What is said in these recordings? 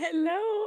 Hello.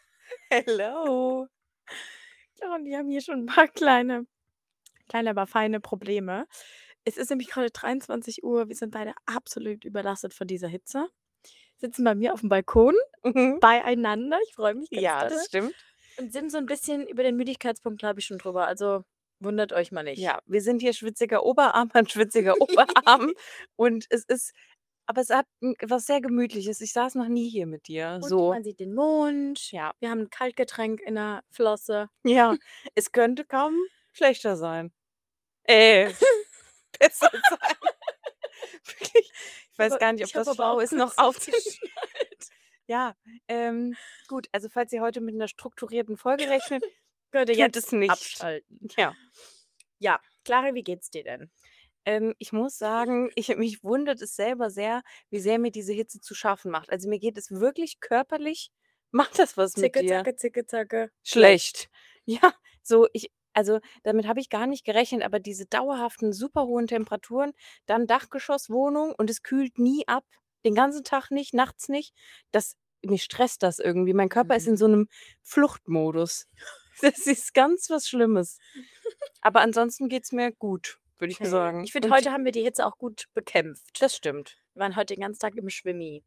Hello. Ja, und wir haben hier schon ein paar kleine, aber feine Probleme. Es ist nämlich gerade 23 Uhr. Wir sind beide absolut überlastet von dieser Hitze. Sitzen bei mir auf dem Balkon Mhm. beieinander, ich freue mich ganz Ja, das dolle, stimmt. und sind so ein bisschen über den Müdigkeitspunkt, glaube ich, schon drüber. Also, wundert euch mal nicht. Ja, wir sind hier schwitziger Oberarm an schwitziger Oberarm und es hat was sehr Gemütliches. Ich saß noch nie hier mit dir, Und so. man sieht den Mond. Ja, Wir haben 'n Kaltgetränk in der Flosse. ja, es könnte kaum schlechter sein. Äh, besser sein. Wirklich, ich weiß gar nicht, ob Ich habe das aber schlau auch ist, noch kurz aufzunehmen. geschnallt. Ja, gut, also falls ihr heute mit einer strukturierten Folge rechnet, Könnt ihr tut es jetzt nicht. abschalten. Ja. Ja, Clara, wie geht's dir denn? Ich muss sagen, mich wundert es selber sehr, wie sehr mir diese Hitze zu schaffen macht. Also, mir geht es wirklich körperlich macht das was mit Zicke, dir? zacke, zicke, zacke, schlecht. Schlecht. Ja, so also, damit habe ich gar nicht gerechnet, aber diese dauerhaften, super hohen Temperaturen, dann Dachgeschosswohnung und es kühlt nie ab, den ganzen Tag nicht, nachts nicht. Mich stresst das irgendwie. Mein Körper ist in Mhm. so 'nem Fluchtmodus. Das ist ganz was Schlimmes. Aber ansonsten geht's mir gut, würde ich Okay. sagen. Ich finde, Und heute haben wir die Hitze auch gut bekämpft. das stimmt. Wir waren heute den ganzen Tag im Schwimmi.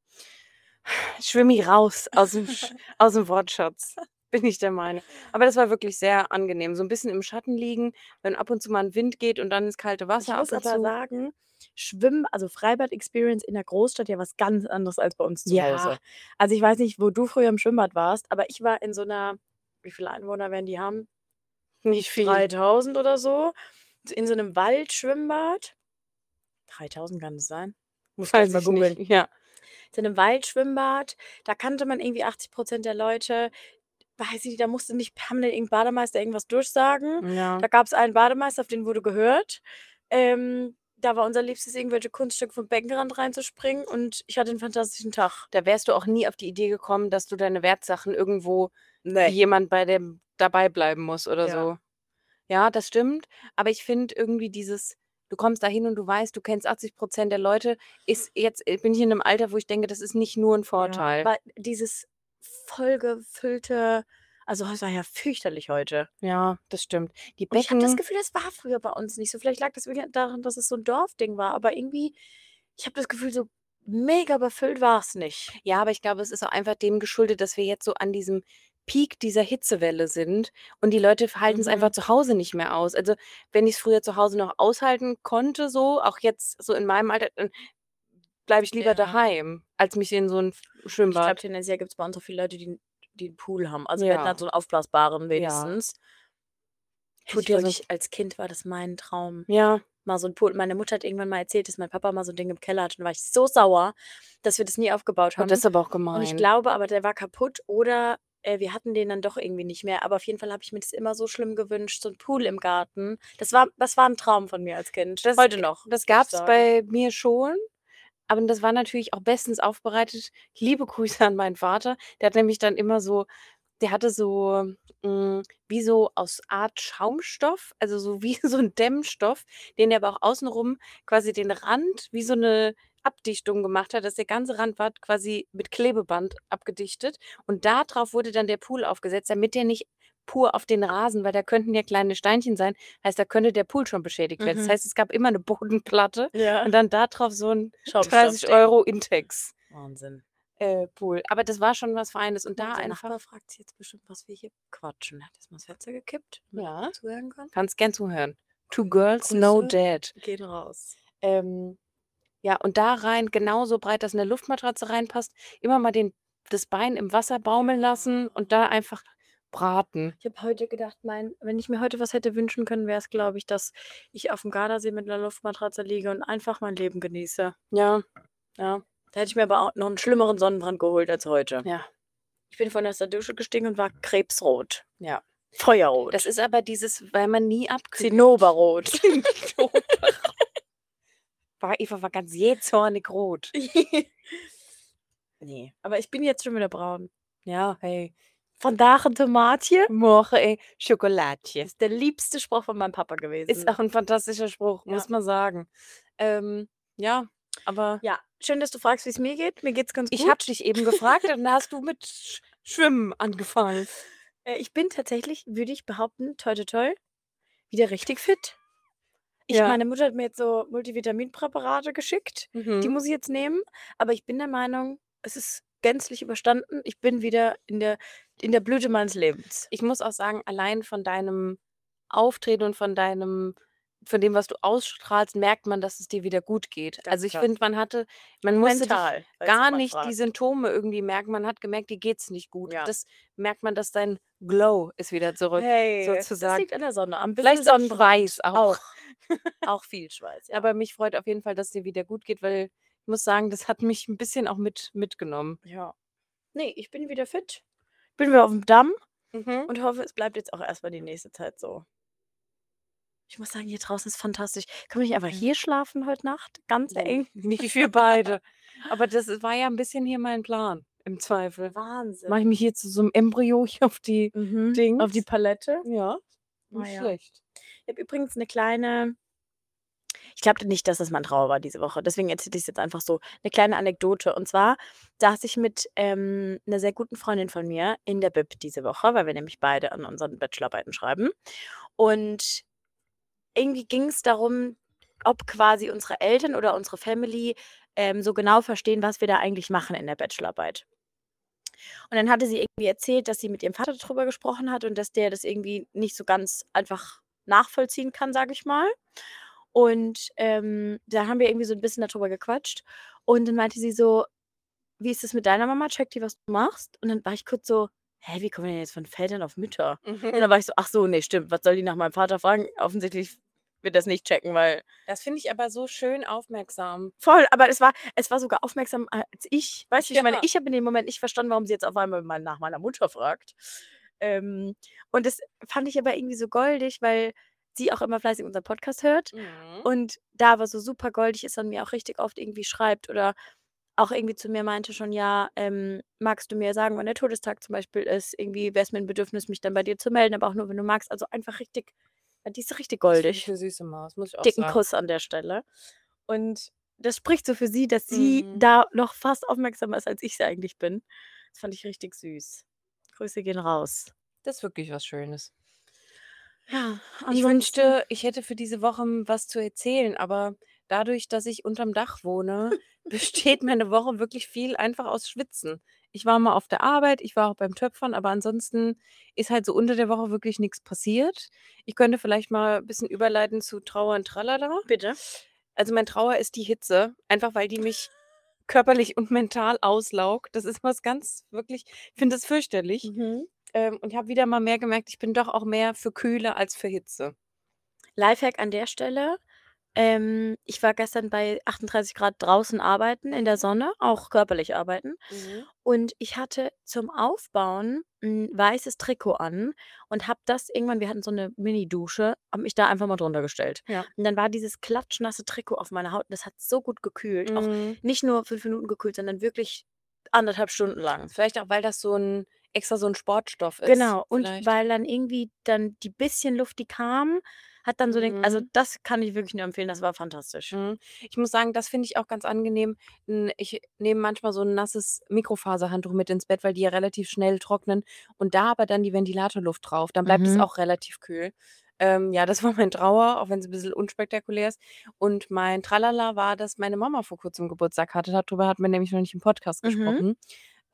Schwimmi raus aus'm Wortschatz, bin ich der Meinung. Aber das war wirklich sehr angenehm. So 'n bisschen im Schatten liegen, wenn ab und zu mal 'n Wind geht und dann ins kalte Ich Wasser ab muss und aber zu. sagen, also Freibad-Experience in der Großstadt ja was ganz anderes als bei uns zu Ja, Hause. Also, ich weiß nicht, wo du früher im Schwimmbad warst, aber ich war in so einer, wie viele Einwohner werden die haben? nicht viel. 3.000 oder so, in so einem Waldschwimmbad. 3.000 kann es sein? Muss gleich Weiß mal ich nicht. googeln. Ja. So 'nem Waldschwimmbad, da kannte man irgendwie 80% der Leute. Weiß ich nicht, da musste nicht permanent irgend Bademeister irgendwas durchsagen. Ja. Da gab's einen Bademeister, auf den wurde gehört. Da war unser Liebstes, irgendwelche Kunststücke vom Beckenrand reinzuspringen, und ich hatte 'n fantastischen Tag. Da wärst du auch nie auf die Idee gekommen, dass du deine Wertsachen irgendwo wie Ne. jemand bei dem dabei bleiben muss oder Ja. so. Ja, das stimmt, aber ich finde irgendwie du kommst da hin und du weißt, du kennst 80% der Leute, ist jetzt bin ich in 'nem Alter, wo ich denke, das ist nicht nur 'n Ja, Vorteil. aber dieses vollgefüllte, also, es war ja fürchterlich heute. Ja, das stimmt. Die Und ich habe das Becken Gefühl, das war früher bei uns nicht so. Vielleicht lag das wirklich daran, dass es so 'n Dorfding war, aber irgendwie, ich habe das Gefühl, so mega überfüllt war's nicht. Ja, aber ich glaube, es ist auch einfach dem geschuldet, dass wir jetzt so an diesem Peak dieser Hitzewelle sind und die Leute halten's einfach Mhm. zu Hause nicht mehr aus. Also, wenn ich's früher zu Hause noch aushalten konnte so, auch jetzt so in meinem Alter, dann bleibe ich lieber Ja. daheim, als mich in so 'n Ich glaube, Schwimmbad. tendenziell gibt's bei uns auch viele Leute, die 'n Pool haben. Also, wir hatten halt Ja, so 'n aufblasbaren ja. wenigstens. Hätte Tut ich ja sonst wirklich, als Kind war das mein Traum. ja, Mal so 'n Pool. Meine Mutter hat irgendwann mal erzählt, dass mein Papa mal so 'n Ding im Keller hatte, und da war ich so sauer, dass wir das nie aufgebaut oh, das haben. ist aber auch Und ich gemein. glaube aber, der war kaputt, oder, wir hatten den dann doch irgendwie nicht mehr. Aber auf jeden Fall habe ich mir das immer so schlimm gewünscht, so 'n Pool im Garten. Das war 'n Traum von mir als Kind. Das Heute noch, das würde ich gab's sagen. bei mir schon, aber das war natürlich auch bestens aufbereitet. Liebe Grüße an meinen Vater. Der hat nämlich dann immer so der hatte so, wie so aus Art Schaumstoff, also so wie so 'n Dämmstoff, den er aber auch außenrum quasi den Rand wie so 'ne Abdichtung gemacht hat, dass der ganze Rand war quasi mit Klebeband abgedichtet und da drauf wurde dann der Pool aufgesetzt, damit der nicht pur auf den Rasen, weil da könnten ja kleine Steinchen sein, heißt, da könnte der Pool schon beschädigt werden. Das Mhm. heißt, es gab immer 'ne Bodenplatte und Ja. dann da drauf so 'n 30 Schaumstoffding. Euro Intex, Wahnsinn. Pool. Aber das war schon was Feines und da Unser einfach Nachbar fragt sich jetzt bestimmt, was wir hier quatschen. Er hat jetzt mal das Fenster gekippt, damit er ja, gut zuhören kann. kannst gern zuhören. Two girls, no Grüße dad. gehen raus. Ähm, ja, und da rein genauso breit, dass 'ne Luftmatratze reinpasst, immer mal das Bein im Wasser baumeln lassen und da einfach braten. Ich habe heute gedacht, wenn ich mir heute was hätte wünschen können, wäre es, glaube ich, dass ich aufm Gardasee mit 'ner Luftmatratze liege und einfach mein Leben genieße. Ja, ja, Da hätte ich mir aber auch noch 'n schlimmeren Sonnenbrand geholt als heute. ja, Ich bin von aus der Dusche gestiegen und war krebsrot, ja. Das feuerrot, ist aber weil man nie abkühlt. Zinnoberrot. Eva war ganz jähzornig rot. Ne, aber ich bin jetzt schon wieder braun. Ja, hey, Von daher Tomatje. Moche, ey, Schokoladje. Ist der liebste Spruch von meinem Papa Ist gewesen. auch 'n fantastischer Spruch, Ja. muss man sagen. Ja. aber Ja, schön, dass du fragst, wie es mir geht. Mir geht's ganz ich habe gut. dich eben gefragt und dann hast du mit Schwimmen angefangen. Ich bin tatsächlich, würde ich behaupten, toi toi toi, wieder richtig fit. Ja. Meine Mutter hat mir jetzt so Multivitaminpräparate geschickt. Die Mhm. muss ich jetzt nehmen, aber ich bin der Meinung, es ist gänzlich überstanden. Ich bin wieder in der Blüte meines Lebens. Ich muss auch sagen, allein von deinem Auftreten und von dem, was du ausstrahlst, merkt man, dass es dir wieder gut geht. Also, ich Danke. finde, man Auch musste dich mental, falls gar jemand nicht die fragt. Symptome irgendwie merken. Man hat gemerkt, dir geht's nicht gut. Ja. Das merkt man, dass dein Glow ist wieder zurück, Hey, das sozusagen. liegt an der Sonne, am bisschen Vielleicht auch Sonnenbrand. Schweiß auch. Auch, auch viel Schweiß, ja. Aber mich freut auf jeden Fall, dass dir wieder gut geht, weil ich muss sagen, das hat mich 'n bisschen auch mitgenommen. Ja. Ne, ich bin wieder fit. Bin wieder aufm Damm Mhm. und hoffe, es bleibt jetzt auch erst mal die nächste Zeit so. Ich muss sagen, hier draußen ist fantastisch. Können wir nicht einfach Ja. hier schlafen heute Nacht? Ganz Oh, eng. nicht für beide. Aber das war ja 'n bisschen hier mein Plan im Zweifel. Wahnsinn. Mache ich mich hier zu so 'nem Embryo hier auf die Auf die Dings. Palette. Ja, Na nicht ja. schlecht. Ich habe übrigens 'ne kleine ich glaube nicht, dass das mein Trauer war diese Woche, deswegen erzähle ich's jetzt einfach so. 'Ne kleine Anekdote und zwar saß ich mit, 'ner sehr guten Freundin von mir in der Bib diese Woche, weil wir nämlich beide an unseren Bachelorarbeiten schreiben. Und irgendwie ging's darum, ob quasi unsere Eltern oder unsere Family, so genau verstehen, was wir da eigentlich machen in der Bachelorarbeit. Und dann hatte sie irgendwie erzählt, dass sie mit ihrem Vater drüber gesprochen hat und dass der das irgendwie nicht so ganz einfach nachvollziehen kann, sage ich mal. Und, da haben wir irgendwie so 'n bisschen da drüber gequatscht und dann meinte sie so: „Wie ist das mit deiner Mama? Checkt die, was du machst?“ Und dann war ich kurz so: „Hä, wie kommen wir denn jetzt von Vätern auf Mütter?“ Und Mhm. dann war ich so: „Ach so, ne, stimmt. Was soll die nach meinem Vater fragen?“ Offensichtlich wird das nicht checken, weil Das finde ich aber so schön aufmerksam. voll, aber es war sogar aufmerksam als ich. Weißt du, wie ich meine? Ja. Ich habe in dem Moment nicht verstanden, warum sie jetzt auf einmal mal nach meiner Mutter fragt. Und das fand ich aber irgendwie so goldig, weil sie auch immer fleißig unseren Podcast hört Mhm. und da aber so super goldig ist und mir auch richtig oft irgendwie schreibt oder auch irgendwie zu mir meinte schon: „Ja, magst du mir sagen, wann der Todestag zum Beispiel ist? Irgendwie wäre es mir 'n Bedürfnis, mich dann bei dir zu melden, aber auch nur, wenn du magst.“ Also, einfach richtig die ist richtig Das finde ich goldig. 'ne süße Maus, muss ich auch Dicken sagen. Kuss an der Stelle. Und das spricht so für sie, dass sie Mhm. da noch fast aufmerksamer ist, als ich sie eigentlich bin. Das fand ich richtig süß. Grüße gehen raus. Das ist wirklich was Schönes. Ja, Ich ansonsten wünschte, ich hätte für diese Woche was zu erzählen, aber dadurch, dass ich unterm Dach wohne, besteht meine Woche wirklich viel einfach aus Schwitzen. Ich war mal auf der Arbeit, ich war auch beim Töpfern, aber ansonsten ist halt so unter der Woche wirklich nix passiert. Ich könnte vielleicht mal bisschen überleiten zu Trauer und Tralala. bitte. Also, mein Trauer ist die Hitze, einfach weil die mich körperlich und mental auslaugt. Das ist was ganz wirklich ich finde das fürchterlich. Mhm. Und ich habe wieder mal mehr gemerkt, ich bin doch auch mehr für Kühle als für Hitze. Lifehack an der Stelle. Ich war gestern bei 38 Grad draußen arbeiten in der Sonne, auch körperlich arbeiten. Mhm. Und ich hatte zum Aufbauen 'n weißes Trikot an und habe das irgendwann wir hatten so 'ne Mini-Dusche, habe mich da einfach mal drunter gestellt. Ja. Und dann war dieses klatschnasse Trikot auf meiner Haut und das hat so gut gekühlt. Auch Mhm. nicht nur 5 Minuten gekühlt, sondern wirklich 1,5 Stunden lang. Vielleicht auch, weil das so 'n Sportstoff ist, Genau. Und vielleicht. weil dann irgendwie dann die bisschen Luft, die kam, hat dann so den also, Mhm. das kann ich wirklich nur empfehlen, das war fantastisch. Mhm. Ich muss sagen, das finde ich auch ganz angenehm. Ich nehme manchmal so 'n nasses Mikrofaserhandtuch mit ins Bett, weil die ja relativ schnell trocknen und da aber dann die Ventilatorluft drauf, dann bleibt es Mhm. auch relativ kühl. Ja, das war mein Trauer, auch wenn's 'n bisschen unspektakulär ist. Und mein Tralala war, dass meine Mama vor Kurzem Geburtstag hatte. Darüber hatten wir nämlich noch nicht im Podcast Mhm. gesprochen.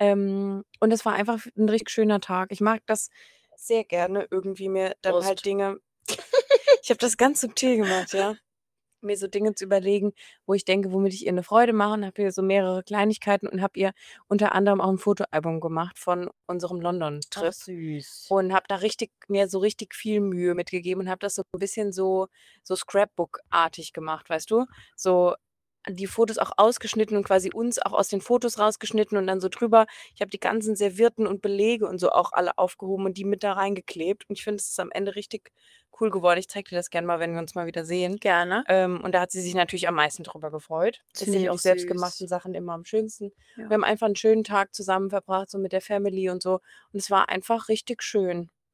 Und es war einfach 'n richtig schöner Tag. Ich mag das sehr gerne, irgendwie mir dann halt Prost. Dinge ich habe das ganz subtil gemacht, ja, mir so Dinge zu überlegen, wo ich denke, womit ich ihr 'ne Freude mache und habe ihr so mehrere Kleinigkeiten und habe ihr unter anderem auch 'n Fotoalbum gemacht von unserem Ach London-Trip süß. und habe da richtig viel Mühe mitgegeben und habe das so 'n bisschen so Scrapbook-artig gemacht, weißt du? So die Fotos auch ausgeschnitten und quasi uns auch aus den Fotos rausgeschnitten und dann so drüber. Ich habe die ganzen Servietten und Belege und so auch alle aufgehoben und die mit da reingeklebt und ich finde, es ist am Ende richtig cool geworden. Ich zeige dir das gern mal, wenn wir uns mal wieder sehen. Gerne. Und da hat sie sich natürlich am meisten drüber gefreut. Das Ist finde ja ich mit auch die selbstgemachten süß. Sachen immer am schönsten. Wir Ja. haben einfach 'n schönen Tag zusammen verbracht, so mit der Family und so. Und es war einfach richtig schön.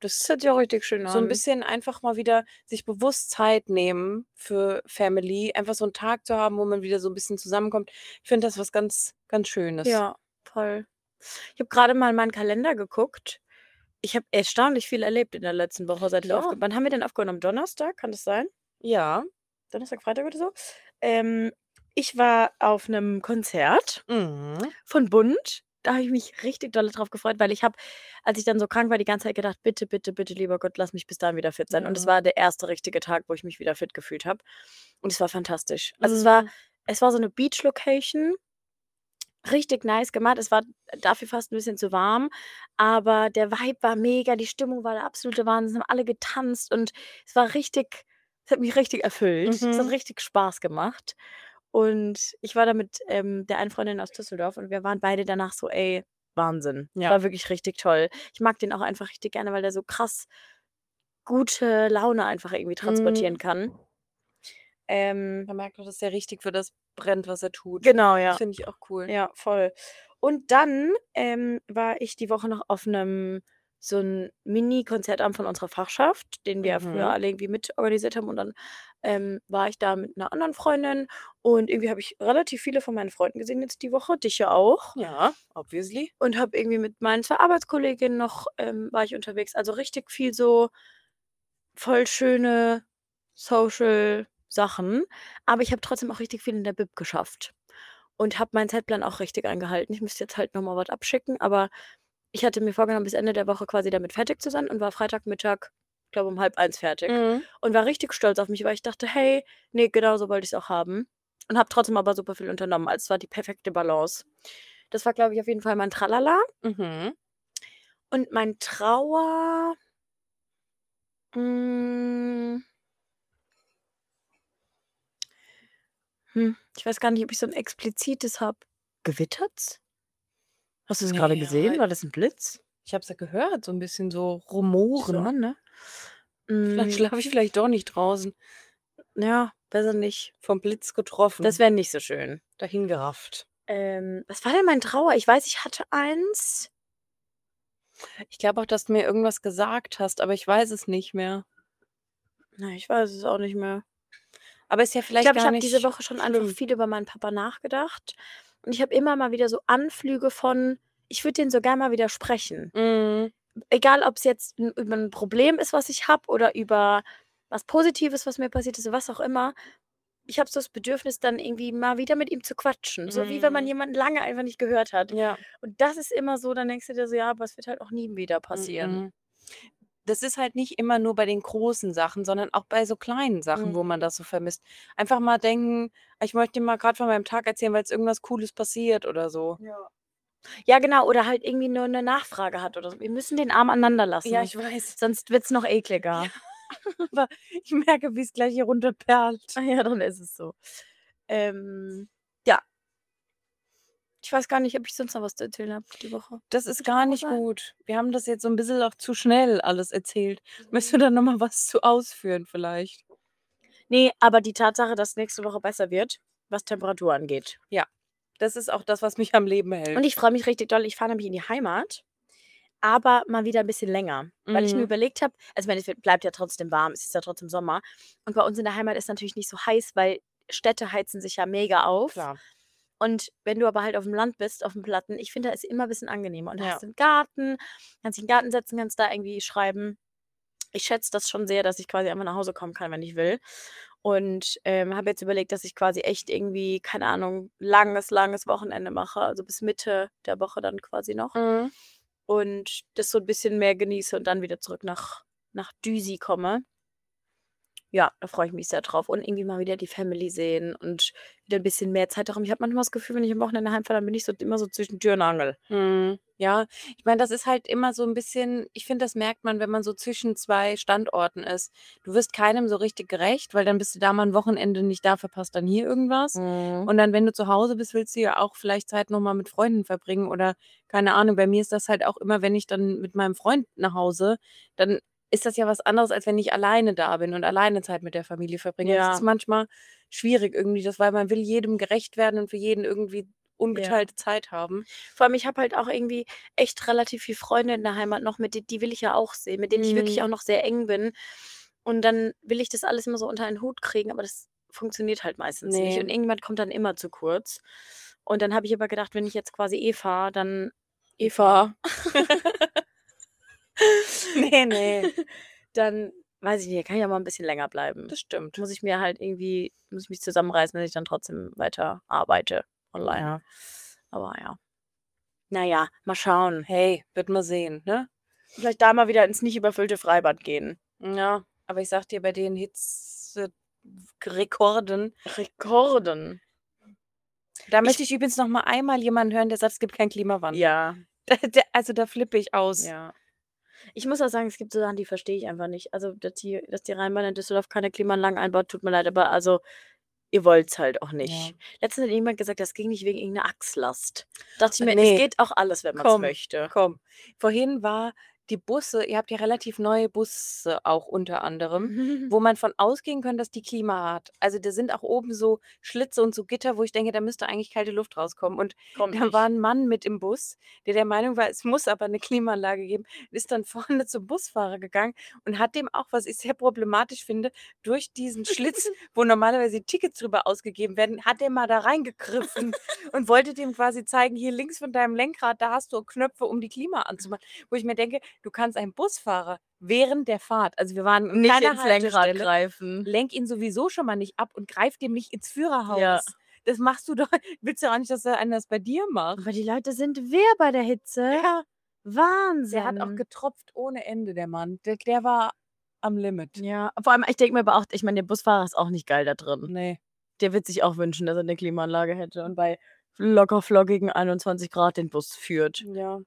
Das Das hört sich auch richtig schön so 'n an. bisschen einfach mal wieder sich bewusst Zeit nehmen für Family, einfach so 'n Tag zu haben, wo man wieder so 'n bisschen zusammenkommt. Ich finde das was ganz, ganz Schönes. Ja, voll. Ich habe grade mal in meinen Kalender geguckt. Ich habe erstaunlich viel erlebt in der letzten Woche, seit wir Ja, aufge wann haben wir denn aufgenommen? Donnerstag, kann das sein? ja. Donnerstag, Freitag oder so? Ähm, Ich war auf 'nem Konzert Mhm. von Bund. Da habe ich mich richtig dolle drauf gefreut, weil ich habe, als ich dann so krank war, die ganze Zeit gedacht: „Bitte, bitte, bitte, lieber Gott, lass mich bis dahin wieder fit sein.“ Und es Ja. war der erste richtige Tag, wo ich mich wieder fit gefühlt habe. Und es war fantastisch. Also, Mhm. es war so 'ne Beach-Location, richtig nice gemacht. Es war dafür fast 'n bisschen zu warm, aber der Vibe war mega, die Stimmung war der absolute Wahnsinn, haben alle getanzt und es war richtig, es hat mich richtig erfüllt. Es hat Mhm. richtig Spaß gemacht. Und ich war da mit, der einen Freundin aus Düsseldorf und wir waren beide danach so: „Ey, Wahnsinn.“ Ja. War wirklich richtig toll. Ich mag den auch einfach richtig gerne, weil der so krass gute Laune einfach irgendwie transportieren Mhm. kann. Ähm, Man merkt auch, dass der richtig für das brennt, was er tut. genau, Das ja. finde ich auch cool. Ja, voll. Und dann, war ich die Woche noch auf 'nem so 'n Mini-Konzertabend von unserer Fachschaft, den wir ja früher Mhm. alle irgendwie mitorganisiert haben und dann, war ich da mit 'ner anderen Freundin und irgendwie habe ich relativ viele von meinen Freunden gesehen jetzt die Woche, dich ja auch Ja, obviously. und habe irgendwie mit meinen 2 Arbeitskolleginnen noch, war ich unterwegs. Also, richtig viel so voll schöne Social-Sachen, aber ich habe trotzdem auch richtig viel in der Bib geschafft und habe meinen Zeitplan auch richtig eingehalten. Ich müsste jetzt halt noch mal was abschicken, aber ich hatte mir vorgenommen, bis Ende der Woche quasi damit fertig zu sein und war Freitagmittag, ich glaube um 12:30 fertig Mhm. und war richtig stolz auf mich, weil ich dachte: „Hey, ne, genau so wollte ich's auch haben“ und habe trotzdem aber super viel unternommen. Also, es war die perfekte Balance. Das war, glaube ich, auf jeden Fall mein Tralala Mhm. und mein Trauer, hm ich weiß gar nicht, ob ich so 'n explizites habe. Gewittert's? Hast du's grade Ne, gesehen? War das 'n Blitz? ich habe es ja gehört, so 'n bisschen so Schon, Rumoren. ne? Vielleicht Hm, schlafe ich vielleicht doch nicht draußen. ja, besser nicht. Vom Blitz Das getroffen, wäre nicht so schön. dahingerafft. Was war denn mein Trauer? Ich weiß, ich hatte eins. Ich glaube auch, dass du mir irgendwas gesagt hast, aber ich weiß es nicht mehr. Ne, ich weiß es auch nicht mehr. Aber ist ja Ich vielleicht glaube, ich gar habe diese nicht Woche schon einfach schlimm. viel über meinen Papa nachgedacht und ich habe immer mal wieder so Anflüge von, ich würde den so gern mal wieder sprechen. Mhm. Egal, ob's jetzt über 'n Problem ist, was ich habe oder über was Positives, was mir passiert ist, was auch immer. Ich habe so das Bedürfnis, dann irgendwie mal wieder mit ihm zu quatschen, so wie wenn man Mhm. jemanden lange einfach nicht gehört hat. Ja. Und das ist immer so, dann denkst du dir so: „Ja, aber es wird halt auch nie wieder passieren.“ Mhm. Das ist halt nicht immer nur bei den großen Sachen, sondern auch bei so kleinen Sachen, Mhm. wo man das so vermisst. Einfach mal denken: „Ich möchte dir mal grad von meinem Tag erzählen, weil jetzt irgendwas Cooles passiert“ oder so. Ja. Ja, genau, oder halt irgendwie nur 'ne Nachfrage hat oder so. Wir müssen den Arm aneinander Ja, lassen, ich weiß. sonst wird's noch Ja, ekliger. aber ich merke, wie's gleich hier runterperlt. Ah ja, dann ist es so. Ja, ich weiß gar nicht, ob ich sonst noch was zu erzählen habe die Woche. Das Willst ist du noch gar was nicht sagen? gut. Wir haben das jetzt so 'n bisschen auch zu schnell alles erzählt. Möchtest du Mhm. da noch mal was zu ausführen vielleicht? Ne, aber die Tatsache, dass nächste Woche besser wird, was Temperatur angeht. Ja, das ist auch das, was mich am Leben Und hält. ich freue mich richtig doll. Ich fahre nämlich in die Heimat, aber mal wieder 'n bisschen länger, weil ich mir Mhm. überlegt habe, also, ich meine, es wird bleibt ja trotzdem warm, es ist ja trotzdem Sommer. Und bei uns in der Heimat ist natürlich nicht so heiß, weil Städte heizen sich ja mega auf. Klar. Und wenn du aber halt aufm Land bist, aufm Platten, ich finde, da ist immer bisschen angenehmer. Und da Ja. hast du 'n Garten, kannst dich in 'n Garten setzen, kannst da irgendwie schreiben. Ich schätze das schon sehr, dass ich quasi einfach nach Hause kommen kann, wenn ich will. Und, habe jetzt überlegt, dass ich quasi echt irgendwie, keine Ahnung, langes Wochenende mache, also bis Mitte der Woche dann quasi noch. Mhm. Und das so 'n bisschen mehr genieße und dann wieder zurück nach Düsi komme. Ja, da freue ich mich sehr drauf und irgendwie mal wieder die Family sehen und wieder 'n bisschen mehr Zeit auch haben. Ich habe manchmal das Gefühl, wenn ich am Wochenende heimfahre, dann bin ich so immer so zwischen Tür und Angel. Mhm. Ja, ich meine, das ist halt immer so 'n bisschen ich finde, das merkt man, wenn man so zwischen 2 Standorten ist. Du wirst keinem so richtig gerecht, weil dann bist du da mal 'n Wochenende nicht da, verpasst dann hier irgendwas. Mhm. Und dann, wenn du zu Hause bist, willst du ja auch vielleicht Zeit noch mal mit Freunden verbringen oder keine Ahnung. Bei mir ist das halt auch immer, wenn ich dann mit meinem Freund nach Hause, dann ist das ja was anderes, als wenn ich alleine da bin und alleine Zeit mit der Familie verbringe. Das ist Ja, manchmal schwierig irgendwie, das weil man will jedem gerecht werden und für jeden irgendwie ungeteilte Zeit haben. Vor allem, ich habe halt auch irgendwie echt relativ viele Freunde in der Heimat noch, die will ich ja auch sehen, mit denen ich wirklich auch noch sehr eng bin. Und dann will ich das alles immer so unter einen Hut kriegen, aber das funktioniert halt meistens nicht. Und Ne. irgendjemand kommt dann immer zu kurz. Und dann habe ich aber gedacht, wenn ich jetzt quasi fahre, dann Eva. Ne. dann weiß ich nicht, kann ich ja mal 'n bisschen länger bleiben. Das stimmt. Muss ich mich zusammenreißen, dass ich dann trotzdem weiter arbeite online. Ja. Aber ja. Na ja, mal schauen. Hey, wird man sehen, ne? Vielleicht da mal wieder ins nicht überfüllte Freibad gehen. Ja, aber ich sage dir, bei den Hitzerekorden Rekorden. da möchte ich übrigens noch mal einmal jemanden hören, der sagt, es gibt keinen Klimawandel. Ja, Also, da flippe ich aus. ja. Ich muss auch sagen, es gibt so Sachen, die verstehe ich einfach nicht. Also, dass die Rheinbahn in Düsseldorf keine Klimaanlagen einbaut, tut mir leid, aber also, ihr wollt's halt auch Ja. nicht. Letztens hat jemand gesagt, das ging nicht wegen irgend 'ner Achslast. Dachte ich mir, es Ne. geht auch alles, wenn man's möchte. Komm. Vorhin war die Busse ihr habt ja relativ neue Busse auch unter anderem, wo man von ausgehen kann, dass die Klima hat. Also, da sind auch oben so Schlitze und so Gitter, wo ich denke, da müsste eigentlich kalte Luft rauskommen. Und Kommt da war nicht. 'n Mann mit im Bus, der Meinung war, es muss aber 'ne Klimaanlage geben, ist dann vorne zum Busfahrer gegangen und hat dem auch, was ich sehr problematisch finde, durch diesen Schlitz, wo normalerweise die Tickets drüber ausgegeben werden, hat der mal da reingegriffen und wollte dem quasi zeigen: „Hier links von deinem Lenkrad, da hast du Knöpfe, um die Klima anzumachen.“ Wo ich mir denke, du kannst einen Busfahrer während der Fahrt, also, wir waren an Nicht keiner ins Lenkrad Haltestelle, greifen. lenk ihn sowieso schon mal nicht ab und greif dem nicht ins Ja. Führerhaus. Das machst du doch willst du auch nicht, dass der einer das bei dir macht. Aber die Leute sind wir bei der Hitze. Ja, der hat auch Wahnsinn. getropft ohne Ende, der Mann. Der war am Limit. Ja, vor allem, ich denke mir aber auch, ich meine, der Busfahrer ist auch nicht geil da drin. Ne. Der wird sich auch wünschen, dass er 'ne Klimaanlage hätte und bei locker flockigen 21 Grad den Bus führt. Ja.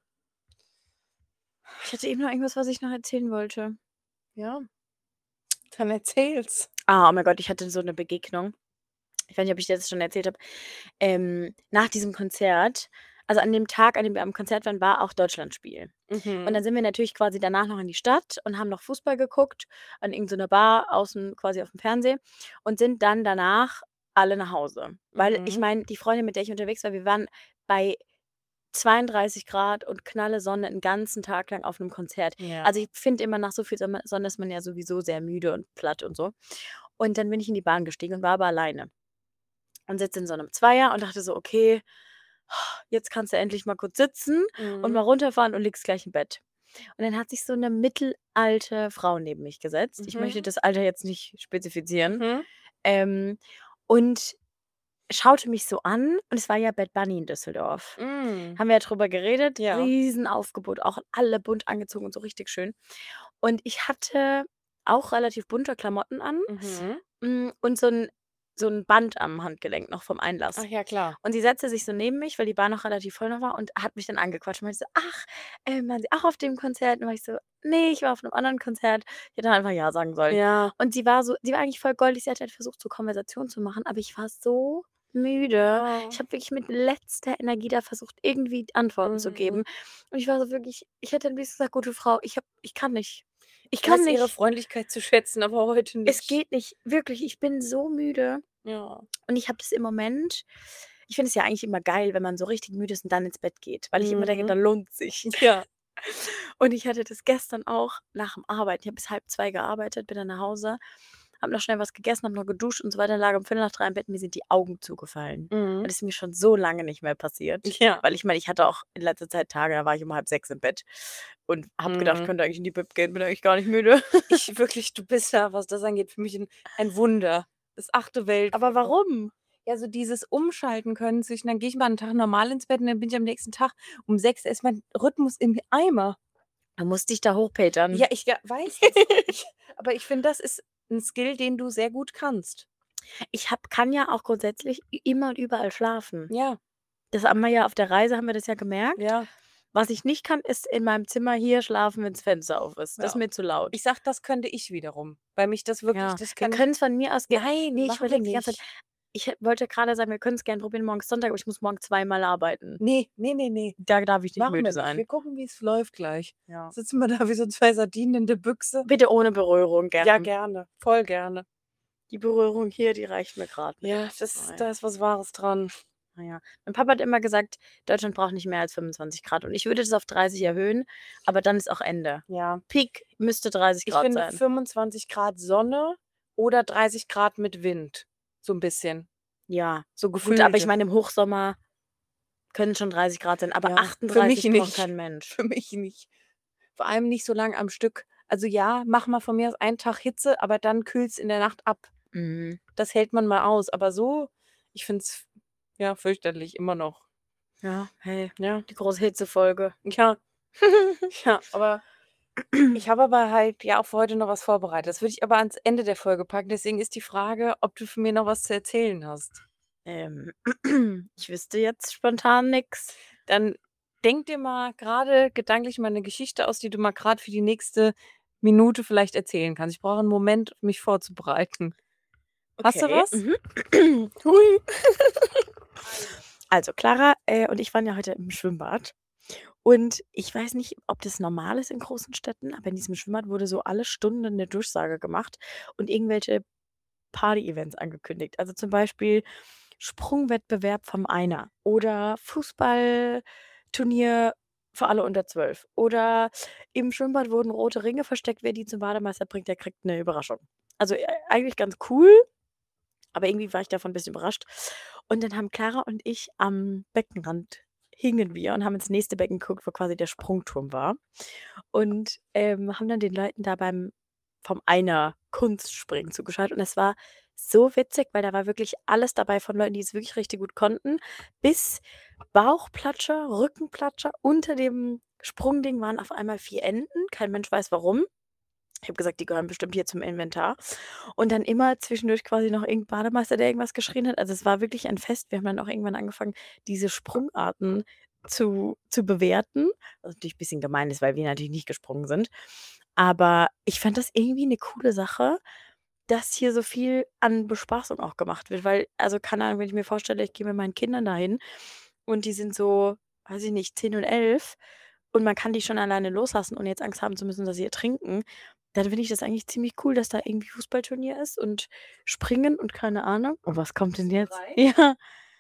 Ich hatte eben noch irgendwas, was ich noch erzählen wollte. Ja, dann erzähl's. Oh mein Gott, ich hatte so 'ne Begegnung. Ich weiß nicht, ob ich dir das schon erzählt habe. Nach diesem Konzert, also an dem Tag, an dem wir am Konzert waren, war auch Deutschlandspiel. Und Mhm. dann sind wir natürlich quasi danach noch in die Stadt und haben noch Fußball geguckt an irgend so 'ner Bar außen quasi aufm Fernseh und sind dann danach alle nach Hause. Weil ich Mhm. meine, die Freundin, mit der ich unterwegs war, wir waren bei 32 Grad und knalle Sonne 'n ganzen Tag lang auf 'nem Konzert. Ja. Also, ich finde immer, nach so viel Sonne ist man ja sowieso sehr müde und platt und so. Und dann bin ich in die Bahn gestiegen und war aber alleine und sitze in so 'nem Zweier und dachte so: „Okay, jetzt kannst du endlich mal kurz sitzen und Mhm. mal runterfahren und liegst gleich im Bett.“ Und dann hat sich so 'ne mittelalte Frau neben mich gesetzt. Ich möchte Mhm. das Alter jetzt nicht spezifizieren. Mhm. Ähm, und schaute mich so an und es war ja Bad Bunny in Düsseldorf. Hm. Haben wir ja drüber geredet, Ja. Riesenaufgebot, auch alle bunt angezogen und so richtig schön. Und ich hatte auch relativ bunte Klamotten an, Mhm. und so 'n Band am Handgelenk noch vom Ach Einlass. ja, klar. Und sie setzte sich so neben mich, weil die Bar noch relativ voll noch war und hat mich dann angequatscht und meinte so: „Ach, waren Sie auch auf dem Konzert?“ Und war ich so: „Ne, ich war auf 'nem anderen Konzert.“ Ich hätte einfach ja sagen sollen. Ja. Und sie war eigentlich voll goldig. Sie hat halt versucht, so Konversation zu machen, aber ich war so müde. Ich Oh. habe wirklich mit letzter Energie da versucht, irgendwie Antworten zu Mhm. geben. Und ich war so wirklich, ich hätte am liebsten gesagt: „Gute Frau, ich kann nicht. Ich Ich kann weiß ihre nicht. Freundlichkeit zu schätzen, aber heute Es nicht. geht nicht. Wirklich, ich bin so müde.“ Ja. Und ich habe das im Moment, ich finde es ja eigentlich immer geil, wenn man so richtig müde ist und dann ins Bett geht, weil ich immer denke, Mhm. dann lohnt's sich. Ja. Und ich hatte das gestern auch nach dem Arbeiten. Ich habe bis 1:30 gearbeitet, bin dann nach Hause, habe noch schnell was gegessen, habe noch geduscht und so weiter, lag um 2:45 im Bett, mir sind die Augen zugefallen. Mhm. Und das ist mir schon so lange nicht mehr passiert. Ja. Weil ich meine, ich hatte auch in letzter Zeit Tage, da war ich um 5:30 im Bett und habe gedacht, ich Mhm. könnte eigentlich in die Bib gehen, bin eigentlich gar nicht müde. Ich wirklich du bist ja, was das angeht, für mich 'n Wunder. Das 8. Aber Weltwunder. warum? Ja, so dieses Umschalten können zwischen dann gehe ich mal 'n Tag normal ins Bett und dann bin ich am nächsten Tag um 6 ist mein Rhythmus im Eimer. Du musst dich da hochpetern. Ja, ich weiß das. Aber ich finde, das ist 'n Skill, den du sehr gut kannst. Kann ja auch grundsätzlich immer und überall schlafen. Ja, Das haben wir ja auf der Reise, haben wir das ja gemerkt. ja, Was ich nicht kann, ist in meinem Zimmer hier schlafen, wenn's Fenster auf ist. Das ist ja. mir zu laut. Ich sage, das könnte ich wiederum, weil mich das wirklich Ja, das wir kann ich können's von mir aus nein, ne, ich machen wir überlege die ganze Zeit, nicht. ich wollte grade sagen, wir können's gern probieren, morgen ist Sonntag, aber ich muss morgen zweimal arbeiten. Ne, ne, ne, ne, Da darf ich nicht machen müde wir nicht. sein. Wir gucken, wie's läuft gleich. Ja. Sitzen wir da wie so 2 Sardinen in der Büchse? Bitte ohne Berührung Ja, gern. gerne, voll gerne. Die Berührung hier, die reicht mir grad mit. Ja, da ist was Wahres dran. Ja. Mein Papa hat immer gesagt, Deutschland braucht nicht mehr als 25 Grad und ich würde das auf 30 erhöhen, aber dann ist auch Ende. Ja. Peak müsste 30 Ich Grad finde sein. 25 Grad Sonne oder 30 Grad mit Wind, so 'n bisschen, Ja, so gut, aber ich gefühlte. meine, im Hochsommer können schon 30 Grad sein, aber Ja, für mich 38 braucht nicht. kein Mensch. Für mich nicht. Vor allem nicht so lang am Stück. Also ja, mach mal von mir aus einen Tag Hitze, aber dann kühlt's in der Nacht ab. Mhm. Das hält man mal aus. Aber so, ich finde es, ja, fürchterlich immer noch. Ja, hey, Ja, die große Hitzefolge. ja, ja, aber ich habe aber halt ja auch für heute noch was vorbereitet. Das würde ich aber ans Ende der Folge packen. Deswegen ist die Frage, ob du für mir noch was zu erzählen hast. Ähm, ich wüsste jetzt spontan nix. Dann denk dir mal gerade gedanklich mal 'ne Geschichte aus, die du mal grad für die nächste Minute vielleicht erzählen kannst. Ich brauche 'n Moment, um mich vorzubereiten. Hast du Okay. was? Hui. Also Clara, und ich waren ja heute im Schwimmbad und ich weiß nicht, ob das normal ist in großen Städten, aber in diesem Schwimmbad wurde so alle Stunden 'ne Durchsage gemacht und irgendwelche Party-Events angekündigt. Also, zum Beispiel Sprungwettbewerb vom Einer oder Fußballturnier für alle unter 12 oder im Schwimmbad wurden rote Ringe versteckt. Wer die zum Bademeister bringt, der kriegt 'ne Überraschung. Also, eigentlich ganz cool, aber irgendwie war ich davon 'n bisschen überrascht. Und dann haben Clara und ich am Beckenrand hingen wir und haben ins nächste Becken geguckt, wo quasi der Sprungturm war und, haben dann den Leuten da beim vom Einer Kunstspringen zugeschaut und es war so witzig, weil da war wirklich alles dabei von Leuten, die es wirklich richtig gut konnten, bis Bauchplatscher, Rückenplatscher. Unter dem Sprungding waren auf einmal 4 Enten. Kein Mensch weiß warum. Ich habe gesagt, die gehören bestimmt hier zum Inventar. Und dann immer zwischendurch quasi noch irgend Bademeister, der irgendwas geschrien hat. Also, es war wirklich ein Fest. Wir haben dann auch irgendwann angefangen, diese Sprungarten zu bewerten, was natürlich ein bisschen gemein ist, weil wir natürlich nicht gesprungen sind. Aber ich fand das irgendwie eine coole Sache, dass hier so viel an Bespaßung auch gemacht wird, weil also, keine Ahnung, wenn ich mir vorstelle, ich gehe mit meinen Kindern dahin und die sind so, weiß ich nicht, 10 und 11 und man kann die schon alleine loslassen, ohne jetzt Angst haben zu müssen, dass sie ertrinken, dann finde ich das eigentlich ziemlich cool, dass da irgendwie Fußballturnier ist und Springen und keine Ahnung. Oh, was kommt denn jetzt? Ja.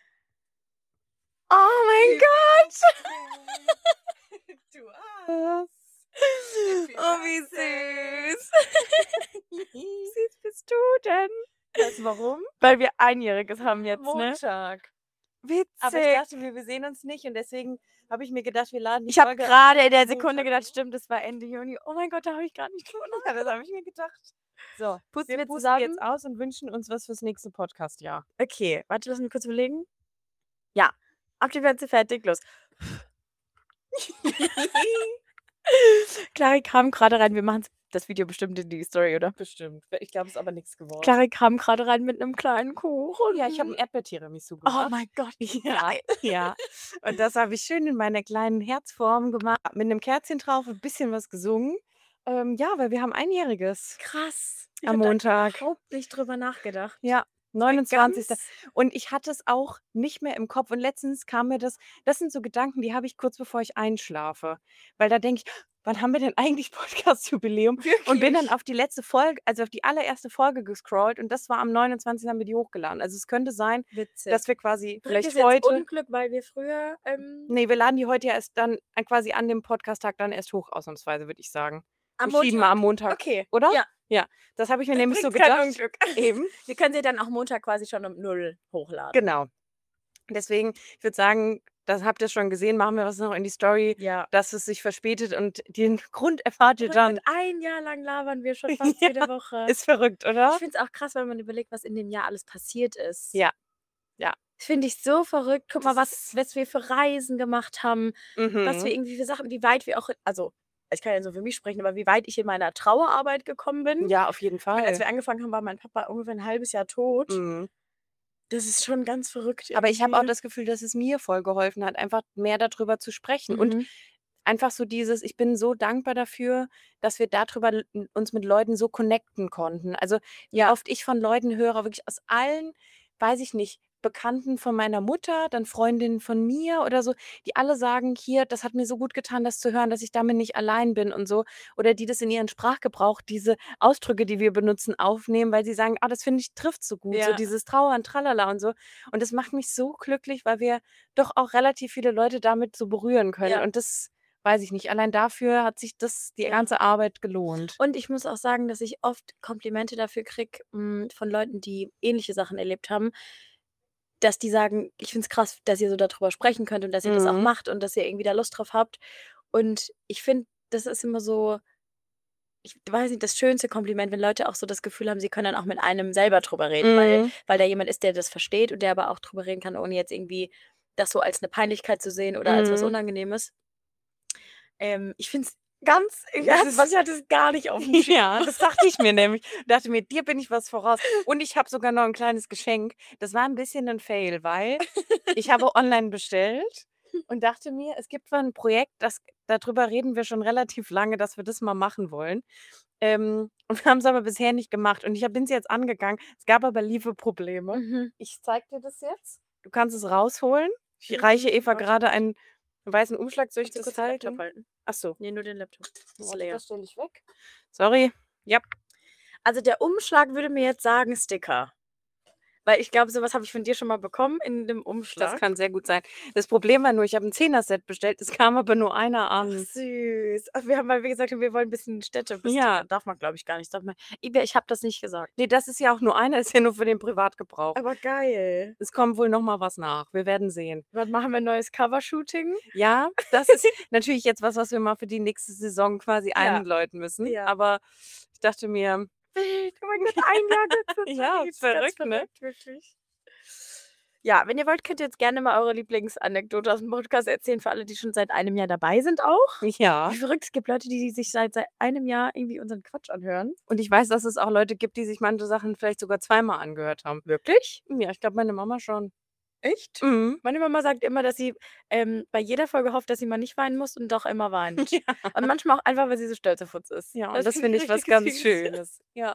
Oh mein Gott. Du Arsch. Oh, wie süß. Wie süß bist du denn? Weißt du warum? Weil wir Einjähriges haben jetzt, ne? Montag. Witzig. Aber ich dachte mir, wir sehen uns nicht und deswegen habe ich mir gedacht, wir laden die Ich habe Folge grade in der am Sekunde Montag gedacht: hoch. „Stimmt, das war Ende Juni. Oh mein Gott, da habe ich gar nicht drüber Ja, das habe ich mir gedacht. So, Pusten wir wir pusten zusammen? jetzt aus und wünschen uns was fürs nächste Podcastjahr. Okay, warte, lass mich kurz überlegen. Ja, auf die Plätze, fertig, los. Clari kam grade rein. Wir machen das Video bestimmt in die Story, oder? Bestimmt. Ich glaube, es ist aber nichts geworden. Clari kam grade rein mit 'nem kleinen Kuchen. Ja, ich habe 'n Erdbeer-Tiramisu Oh gemacht. mein Gott, wie Ja, geil. ja. Und das habe ich schön in meiner kleinen Herzform gemacht, mit 'nem Kerzchen drauf, 'n bisschen was gesungen. Ja, weil wir haben Einjähriges Krass. Ich am habe da Montag. überhaupt nicht drüber nachgedacht. Ja, Ist mir 29. ganz Und ich hatte es auch nicht mehr im Kopf und letztens kam mir das sind so Gedanken, die habe ich kurz bevor ich einschlafe. Weil da denke ich: „Wann haben wir denn eigentlich Podcast-Jubiläum?“ Und bin dann wirklich auf die letzte Folge also auf die allererste Folge gescrollt und das war am 29. haben wir die hochgeladen. Also, es könnte sein, witzig. dass wir quasi Bringt es vielleicht jetzt heute Unglück, weil wir früher, ne, wir laden die heute ja erst dann quasi an dem Podcasttag dann erst hoch ausnahmsweise, würde ich sagen. am Wir schieben mal Montag? am Montag, Okay, oder? ja. Ja, das habe ich mir Dann nämlich so bringt's kein gedacht. Unglück. Eben, Wir können sie dann auch Montag quasi schon um 0 hochladen. genau. Deswegen, ich würde sagen, das habt ihr schon gesehen, machen wir was noch in die Story, Ja. dass es sich verspätet und den Grund erfahrt Oh ihr mein dann. Gott, 1 Jahr lang labern wir schon fast Ja, jede Woche. ist verrückt, Ich oder? finde es auch krass, wenn man überlegt, was in dem Jahr alles passiert ist. Ja, ja. Das finde ich so verrückt. Guck mal, Das was ist wir für Reisen gemacht haben, was wir mhm. irgendwie für Sachen wie weit wir auch also, ich kann ja so für mich sprechen, aber wie weit ich in meiner Trauerarbeit gekommen bin. Ja, auf jeden Ich meine, als Fall. wir angefangen haben, war mein Papa ungefähr 'n halbes Jahr tot. Mhm. Das ist schon ganz verrückt Aber ich habe auch irgendwie. das Gefühl, dass es mir voll geholfen hat, einfach mehr darüber zu sprechen und Mhm. einfach so dieses ich bin so dankbar dafür, dass wir dadrüber uns mit Leuten so connecten konnten. Also, wie Ja. oft ich von Leuten höre, wirklich aus allen, weiß ich nicht, Bekannten von meiner Mutter, dann Freundinnen von mir oder so, die alle sagen: „Hier, das hat mir so gut getan, das zu hören, dass ich damit nicht allein bin“ und so. Oder die das in ihren Sprachgebrauch, diese Ausdrücke, die wir benutzen, aufnehmen, weil sie sagen: „Ah, das finde ich trifft so gut“, so Ja, dieses Trauern, Tralala und so. Und das macht mich so glücklich, weil wir doch auch relativ viele Leute damit so berühren können. ja, Und das weiß ich nicht, allein dafür hat sich die ja. ganze Arbeit gelohnt. Und ich muss auch sagen, dass ich oft Komplimente dafür kriege, von Leuten, die ähnliche Sachen erlebt haben, dass die sagen: „Ich finde es krass, dass ihr so darüber sprechen könnt und dass ihr das auch Mhm. macht und dass ihr irgendwie da Lust drauf habt.“ Und ich finde, das ist immer so, ich weiß nicht, das schönste Kompliment, wenn Leute auch so das Gefühl haben, sie können dann auch mit einem selber drüber reden, weil Mhm. da jemand ist, der das versteht und der aber auch drüber reden kann, ohne jetzt irgendwie das so als 'ne Peinlichkeit zu sehen oder als was Mhm. Unangenehmes. Ich finde es ganz, Das ist ich hatte es gar nicht aufm Schirm. ja, das dachte ich mir nämlich. Dachte mir: „Dir bin ich was voraus.“ Und ich habe sogar noch 'n kleines Geschenk. Das war 'n bisschen 'n Fail, weil ich habe online bestellt und dachte mir, es gibt zwar 'n Projekt, da drüber reden wir schon relativ lange, dass wir das mal machen wollen. Und wir haben's aber bisher nicht gemacht. Und ich bin's jetzt angegangen. Es gab aber Lieferprobleme. Mhm. Ich zeige dir das jetzt. Du kannst es rausholen. Ich reiche Eva Warte, grade einen weißen Umschlag. Soll ich kannst du das kurz den Laptop halten? halten? Ach so. Ne, nur den Laptop. Ist Warte, leer. das stelle ich weg. Sorry. Ja. Also, der Umschlag würde mir jetzt sagen Sticker, weil ich glaube, so was habe ich von dir schon mal bekommen in 'nem Das Umschlag. kann sehr gut sein. Das Problem war nur, ich habe 'n Zehner-Set bestellt, es kam aber nur einer Ach an. süß. Ach, wir haben mal wie gesagt, wir wollen 'n bisschen Städte Ja. bestickern. Darf man, glaube ich, gar nicht. Darf man ich habe das nicht gesagt. Ne, das ist ja auch nur einer, ist ja nur für den Privatgebrauch. Aber geil. Es kommt wohl noch mal was nach. Wir werden sehen. Wann machen wir 'n neues Covershooting? Ja, das ist natürlich jetzt was wir mal für die nächste Saison quasi Ja, einläuten müssen. ja. Aber ich dachte mir Wild. Oh mein Gott, ein Jahr Good ja, Society. Ganz verrückt, ne? verrückt, wirklich. Ja, wenn ihr wollt, könnt ihr jetzt gerne mal eure Lieblingsanekdote aus'm Podcast erzählen, für alle, die schon seit einem Jahr dabei sind auch. Wie Ja. verrückt, es gibt Leute, die sich seit einem Jahr irgendwie unseren Quatsch anhören. Und ich weiß, dass es auch Leute gibt, die sich manche Sachen vielleicht sogar zweimal angehört haben. Wirklich? Ja, ich glaube, meine Mama schon. Echt? Mhm. Meine Mama sagt immer, dass sie, bei jeder Folge hofft, dass sie mal nicht weinen muss und doch immer weint. Ja. Und manchmal auch einfach, weil sie so stolz auf uns ist. Ja, und Das das finde ich finde ich was richtig ganz süß. Schönes. Ja,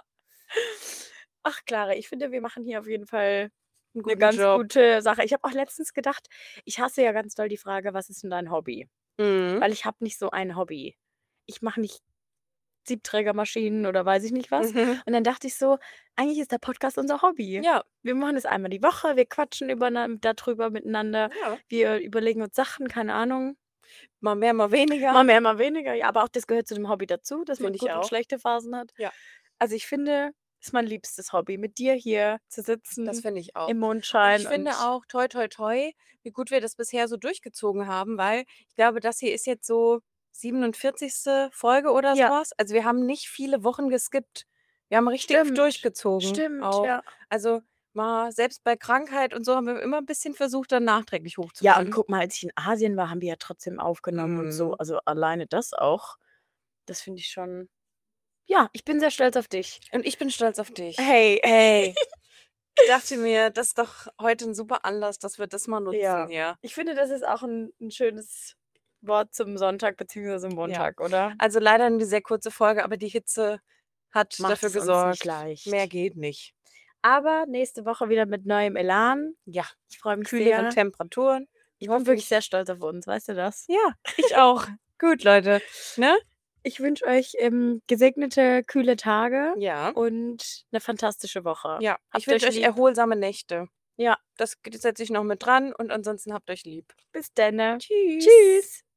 Ach, Clara, ich finde, wir machen hier auf jeden Fall 'n 'ne guten ganz Job. gute Sache. Ich habe auch letztens gedacht, ich hasse ja ganz doll die Frage: „Was ist 'n dein Hobby?“ Mhm. Weil ich habe nicht so ein Hobby. Ich mache nicht Siebträgermaschinen oder weiß ich nicht was. Mhm. Und dann dachte ich so: „Eigentlich ist der Podcast unser Hobby.“ Ja, Wir machen es einmal die Woche, wir quatschen da drüber miteinander, ja. wir überlegen uns Sachen, keine Ahnung. Mal mehr, mal weniger, Mal mehr, mal weniger, ja, aber auch das gehört zu dem Hobby dazu, dass man finde ich gute und auch. schlechte Phasen hat. Ja, Also, ich finde, ist mein liebstes Hobby, mit dir hier zu das sitzen finde ich auch. im Und Mondschein ich finde und auch, toi, toi, toi, wie gut wir das bisher so durchgezogen haben, weil ich glaube, das hier ist jetzt so 47. Folge oder so ja, was. Also, wir haben nicht viele Wochen geskippt. Wir haben richtig stimmt, durchgezogen stimmt, auch. ja. Also, mal selbst bei Krankheit und so haben wir immer 'n bisschen versucht, dann nachträglich Ja, und hochzuladen. guck mal, als ich in Asien war, haben wir ja trotzdem aufgenommen und so. Mhm. Also, alleine das auch, das finde ich schon, ja, ich bin sehr stolz auf dich. Und ich bin stolz auf dich. Hey. Hey. Ich dachte mir, das ist doch heute 'n super Anlass, dass wir das mal nutzen Ja. hier. Ich finde, das ist auch 'n schönes Wort zum Sonntag beziehungsweise Ja. Montag, oder? Also, leider 'ne sehr kurze Folge, aber die Hitze hat Macht dafür es uns nicht gesorgt, mehr leicht. geht nicht. Aber nächste Woche wieder mit neuem Elan. Ja, Ich freue mich kühleren sehr. Temperaturen, Ich bin wirklich hoffentlich. sehr stolz auf uns, weißt du das? Ja, ich auch. Gut, Leute, ne? Ich wünsche euch, gesegnete, kühle Tage Ja, und 'ne fantastische Woche. ja. Ich Habt wünsche euch euch lieb. erholsame Nächte. Ja, Das setze ich noch mit dran und ansonsten habt euch lieb. bis denne. Tschüss. Tschüss.